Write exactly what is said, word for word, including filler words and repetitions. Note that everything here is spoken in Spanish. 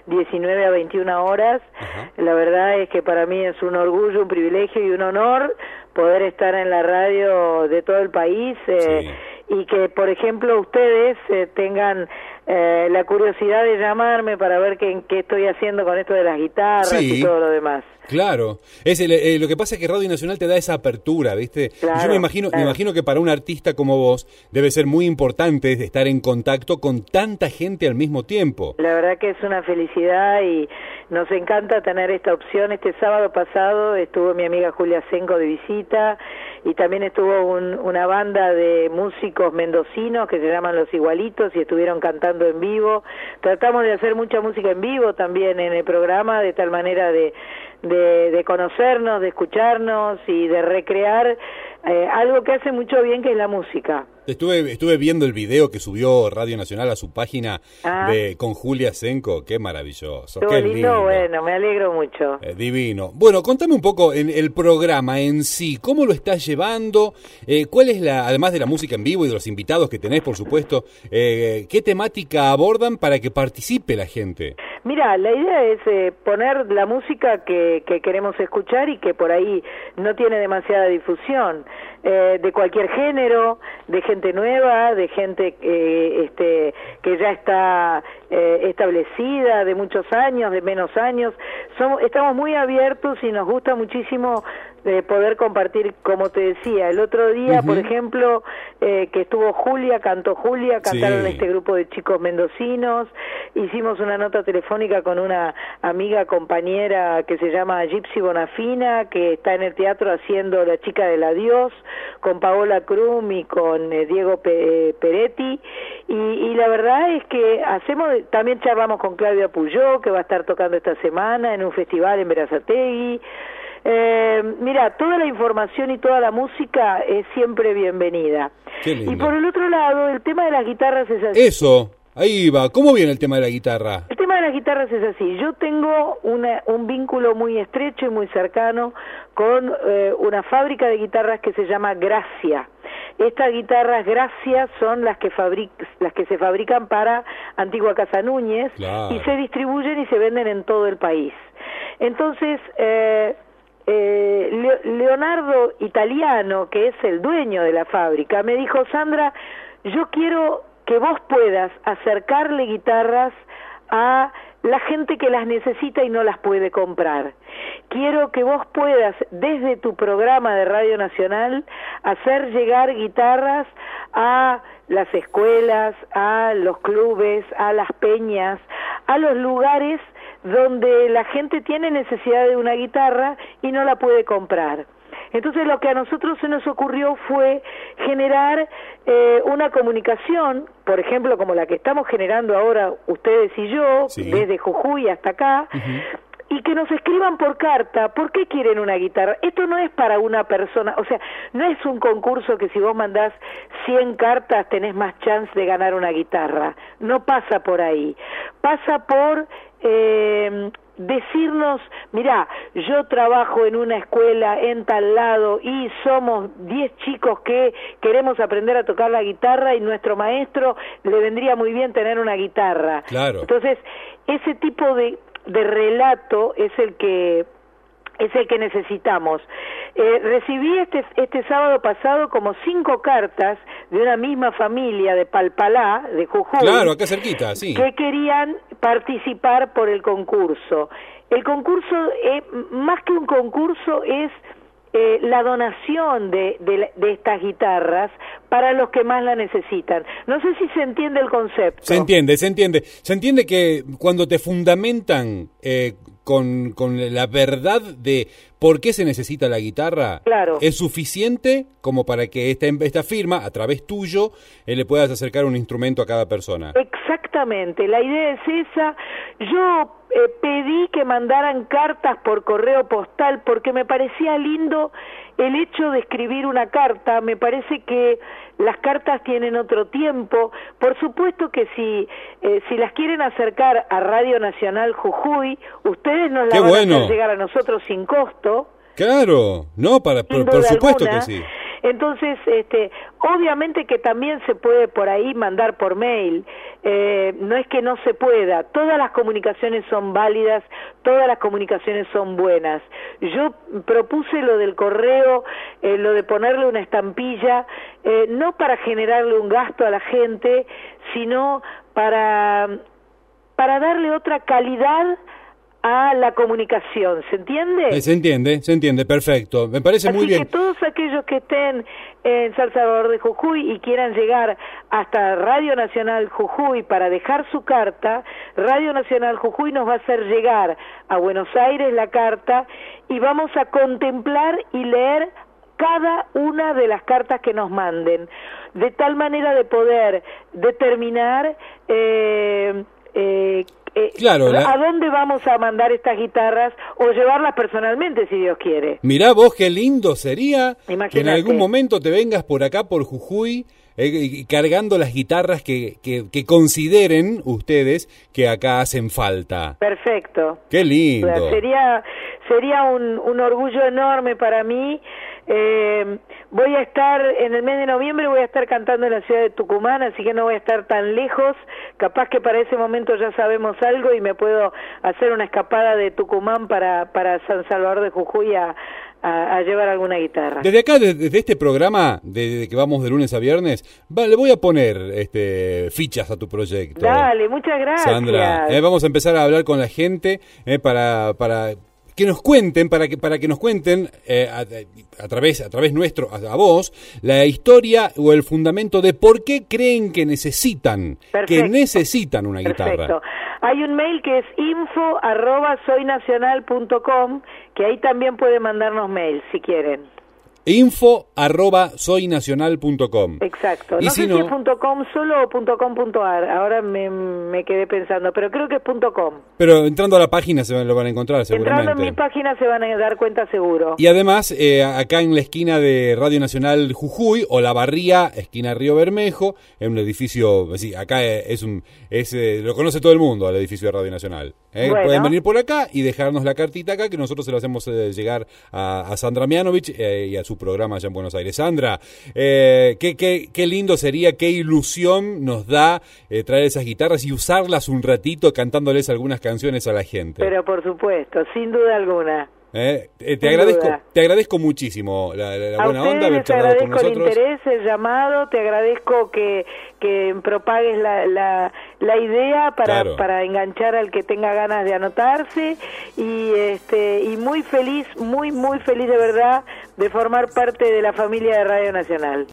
diecinueve a veintiuna horas. Ajá. La verdad es que para mí es un orgullo, un privilegio y un honor poder estar en la radio de todo el país, eh, sí. y que, por ejemplo, ustedes eh, tengan eh, la curiosidad de llamarme para ver qué, qué estoy haciendo con esto de las guitarras, sí, y todo lo demás. Claro, es el, eh, lo que pasa es que Radio Nacional te da esa apertura, ¿viste? Claro, yo me imagino, claro. me imagino que para un artista como vos debe ser muy importante estar en contacto con tanta gente al mismo tiempo. La verdad que es una felicidad y nos encanta tener esta opción. Este sábado pasado estuvo mi amiga Julia Senco de visita y también estuvo un, una banda de músicos mendocinos que se llaman Los Igualitos y estuvieron cantando en vivo. Tratamos de hacer mucha música en vivo también en el programa, de tal manera de De, de conocernos, de escucharnos y de recrear eh, algo que hace mucho bien, que es la música. Estuve estuve viendo el video que subió Radio Nacional a su página ah. de con Julia Senco, qué maravilloso. Qué lindo, lindo, bueno, me alegro mucho. Eh, divino. Bueno, contame un poco en el programa en sí, ¿cómo lo estás llevando? Eh, ¿Cuál es la, además de la música en vivo y de los invitados que tenés, por supuesto, eh, qué temática abordan para que participe la gente? Mira, la idea es eh, poner la música que, que queremos escuchar y que por ahí no tiene demasiada difusión, eh, de cualquier género, de gente nueva, de gente eh, este, que ya está eh, establecida, de muchos años, de menos años. Somos, estamos muy abiertos y nos gusta muchísimo de poder compartir, como te decía, el otro día, uh-huh. por ejemplo, eh, que estuvo Julia, cantó Julia, cantaron sí. este grupo de chicos mendocinos, hicimos una nota telefónica con una amiga, compañera que se llama Gypsy Bonafina, que está en el teatro haciendo La Chica del Adiós, con Paola Krum y con eh, Diego Pe- Peretti, y, y la verdad es que hacemos, también charlamos con Claudia Puyó, que va a estar tocando esta semana en un festival en Berazategui. Eh, mira, toda la información y toda la música es siempre bienvenida. Y por el otro lado, el tema de las guitarras es así. Eso, ahí va. ¿Cómo viene el tema de la guitarra? El tema de las guitarras es así. Yo tengo una, un vínculo muy estrecho y muy cercano con eh, una fábrica de guitarras que se llama Gracia. Estas guitarras Gracia son las que fabric, las que se fabrican para Antigua Casa Núñez, claro. y se distribuyen y se venden en todo el país. Entonces, eh, Eh, Leonardo Italiano, que es el dueño de la fábrica, me dijo: Sandra, yo quiero que vos puedas acercarle guitarras a la gente que las necesita y no las puede comprar. Quiero que vos puedas, desde tu programa de Radio Nacional, hacer llegar guitarras a las escuelas, a los clubes, a las peñas, a los lugares donde la gente tiene necesidad de una guitarra y no la puede comprar. Entonces lo que a nosotros se nos ocurrió fue generar eh, una comunicación, por ejemplo, como la que estamos generando ahora ustedes y yo, sí. desde Jujuy hasta acá, uh-huh. y que nos escriban por carta, ¿por qué quieren una guitarra? Esto no es para una persona, o sea, no es un concurso que si vos mandás cien cartas tenés más chance de ganar una guitarra, no pasa por ahí, pasa por eh, decirnos, mirá, yo trabajo en una escuela en tal lado y somos diez chicos que queremos aprender a tocar la guitarra y nuestro maestro le vendría muy bien tener una guitarra. Claro. Entonces, ese tipo de de relato es el que es el que necesitamos. Eh, recibí este este sábado pasado como cinco cartas de una misma familia de Palpalá, de Jujuy. Claro, acá cerquita, sí. Que querían participar por el concurso. El concurso, eh, más que un concurso, es Eh, la donación de, de, de estas guitarras para los que más la necesitan. No sé si se entiende el concepto. Se entiende, se entiende. Se entiende que cuando te fundamentan eh, con, con la verdad de por qué se necesita la guitarra, claro. es suficiente como para que esta, esta firma, a través tuyo, eh, le puedas acercar un instrumento a cada persona. Exactamente, la idea es esa. Yo eh, pedí que mandaran cartas por correo postal porque me parecía lindo el hecho de escribir una carta. Me parece que las cartas tienen otro tiempo. Por supuesto que si eh, si las quieren acercar a Radio Nacional Jujuy, ustedes nos las van bueno. a hacer llegar a nosotros sin costo. Claro, no, para por, por supuesto alguna. que sí. Entonces, este, obviamente que también se puede por ahí mandar por mail, eh, no es que no se pueda, todas las comunicaciones son válidas, todas las comunicaciones son buenas. Yo propuse lo del correo, eh, lo de ponerle una estampilla, eh, no para generarle un gasto a la gente, sino para, para darle otra calidad a la comunicación, ¿se entiende? Eh, se entiende, se entiende, perfecto, me parece Así muy bien. que todos aquellos que estén en San Salvador de Jujuy y quieran llegar hasta Radio Nacional Jujuy para dejar su carta, Radio Nacional Jujuy nos va a hacer llegar a Buenos Aires la carta y vamos a contemplar y leer cada una de las cartas que nos manden, de tal manera de poder determinar eh, eh, Eh, claro, la... ¿a dónde vamos a mandar estas guitarras o llevarlas personalmente, si Dios quiere? Mirá vos qué lindo sería Imagínate. Que en algún momento te vengas por acá, por Jujuy, eh, cargando las guitarras que, que, que consideren ustedes que acá hacen falta. Perfecto. Qué lindo. O sea, sería sería un, un orgullo enorme para mí. Eh, voy a estar, en el mes de noviembre voy a estar cantando en la ciudad de Tucumán, así que no voy a estar tan lejos, capaz que para ese momento ya sabemos algo y me puedo hacer una escapada de Tucumán para, para San Salvador de Jujuy a, a, a llevar alguna guitarra. Desde acá, desde, desde este programa, desde que vamos de lunes a viernes, va, le voy a poner este, fichas a tu proyecto. Dale, muchas gracias. Sandra, eh, vamos a empezar a hablar con la gente eh, para... para que nos cuenten, para que para que nos cuenten eh, a, a través a través nuestro, a, a vos, la historia o el fundamento de por qué creen que necesitan, Perfecto. que necesitan una guitarra. Perfecto. Hay un mail que es info arroba soynacional punto com, que ahí también pueden mandarnos mail si quieren. info arroba soynacional punto com. Exacto. Y No si sé no... si es punto .com solo o punto .com punto ar. Ahora me, me quedé pensando, pero creo que es punto .com. Pero entrando a la página se van, lo van a encontrar seguramente. Entrando en mi página se van a dar cuenta seguro. Y además, eh, acá en la esquina de Radio Nacional Jujuy, o La Barría, esquina Río Bermejo, en un edificio, sí, acá es un, es, eh, lo conoce todo el mundo, al edificio de Radio Nacional. ¿eh? Bueno. Pueden venir por acá y dejarnos la cartita acá, que nosotros se la hacemos eh, llegar a, a Sandra Mianovich eh, y a su programa allá en Buenos Aires. Sandra, eh, qué, qué, qué lindo sería, qué ilusión nos da eh, traer esas guitarras y usarlas un ratito cantándoles algunas canciones a la gente. Pero por supuesto, sin duda alguna. Eh, te, te Sin agradezco, duda. te agradezco muchísimo la, la, la buena onda, haber te charlado con agradezco el nosotros. interés, el llamado, te agradezco que, que propagues la, la, la idea para, Claro. para enganchar al que tenga ganas de anotarse y este y muy feliz, muy muy feliz de verdad de formar parte de la familia de Radio Nacional.